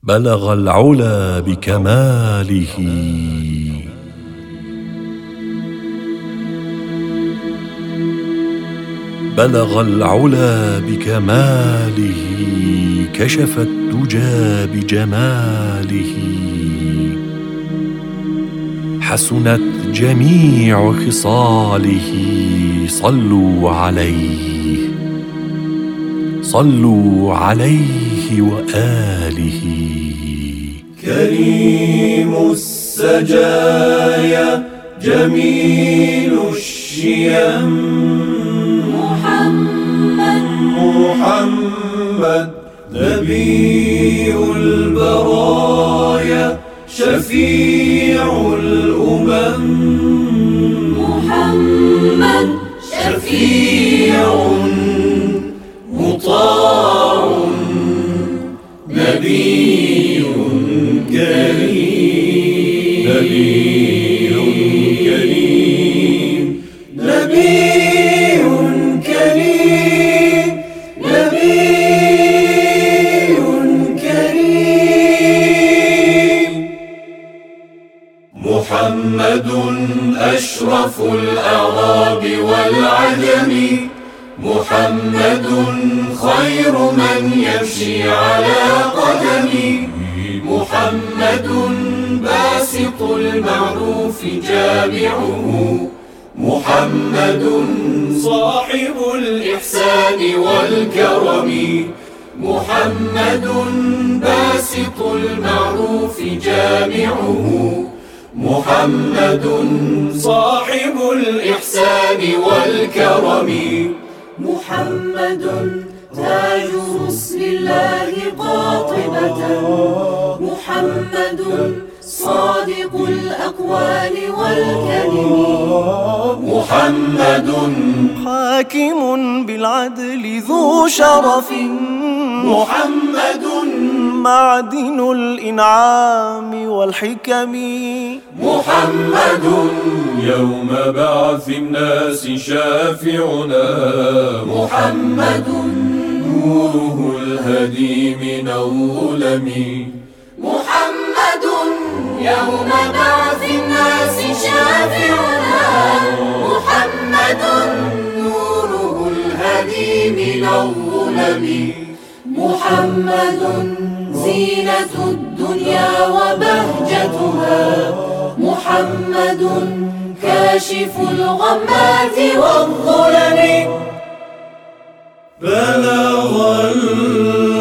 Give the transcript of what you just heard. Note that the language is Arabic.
بلغ العلا بكماله، بلغ العلا بكماله، كشف الدجى بجماله، حسنت جميع خصاله، صلوا عليه، صلوا عليه وآله. كريم السجايا جميل الشيم، محمد نبي البرايا شفيع الأمم، محمد شفيع مطاع نبي كريم، نبي كريم، نبي كريم، نبي كريم. محمد أشرف الأعراب والعجم، محمد خير من يمشي على قدم، محمد باسط المعروف جامعه، محمد صاحب الإحسان والكرم، محمد باسط المعروف جامعه، محمد صاحب الإحسان والكرم، محمد تاج رسل الله قاطبة، محمد صادق الأقوال والكلم، محمد حاكم بالعدل ذو شرف، محمد معدن الإنعام والحكم، محمد يوم بعث الناس شافعنا، محمد نوره الهدي من الظلم، محمد يوم بعث الناس شافعنا، محمد نوره الهدي من الظلم، محمد زينة الدنيا وبهجتها، محمد كاشف الغمات والظلم. بلغ